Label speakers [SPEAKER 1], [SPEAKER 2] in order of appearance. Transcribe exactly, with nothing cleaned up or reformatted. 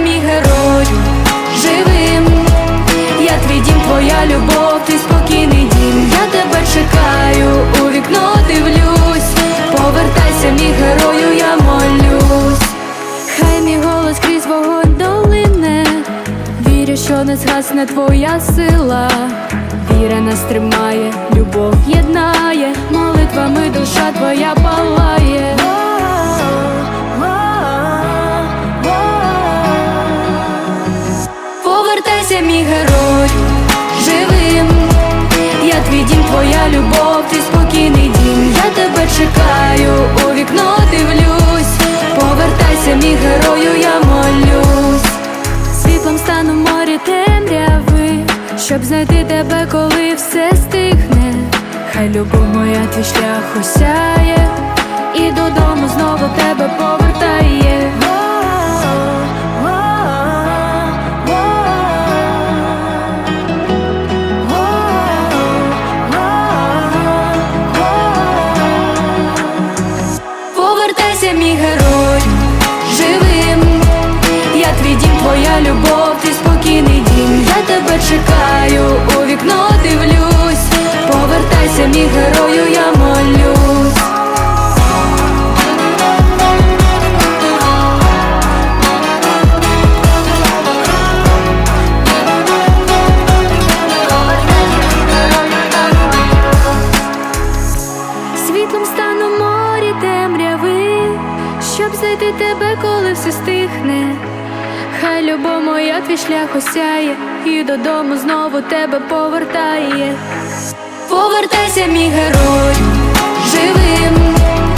[SPEAKER 1] мій герою, живим. Я твій дім, твоя любов, твій спокійний дім. Я тебе чекаю, у вікно дивлюсь. Повертайся, мій герою, я молюсь. Хай мій голос крізь вогонь долине. Вірю, що не згасне твоя сила. Віра нас тримає, любов єднає. Молитвами душа твоя палає. Повертайся, мій герою, живим. Я твій дім, твоя любов, твій спокійний дім. Я тебе чекаю, у вікно дивлюсь. Повертайся, мій герою, я молюсь. Світлом стану в морі темряви, щоб знайти тебе, коли все стихне. Хай любов моя твій шлях осяє, і додому знову тебе повертає. Повертайся, мій герою, живим. Я твій дім, твоя любов, твій спокійний дім. Я тебе чекаю, у вікно дивлюсь. Повертайся, мій герою, я молюсь. Світлом стану в морі темряви, щоб знайти тебе, коли все стихне. Хай любов моя твій шлях осяє, і додому знову тебе повертає. Повертайся, мій герою, живим.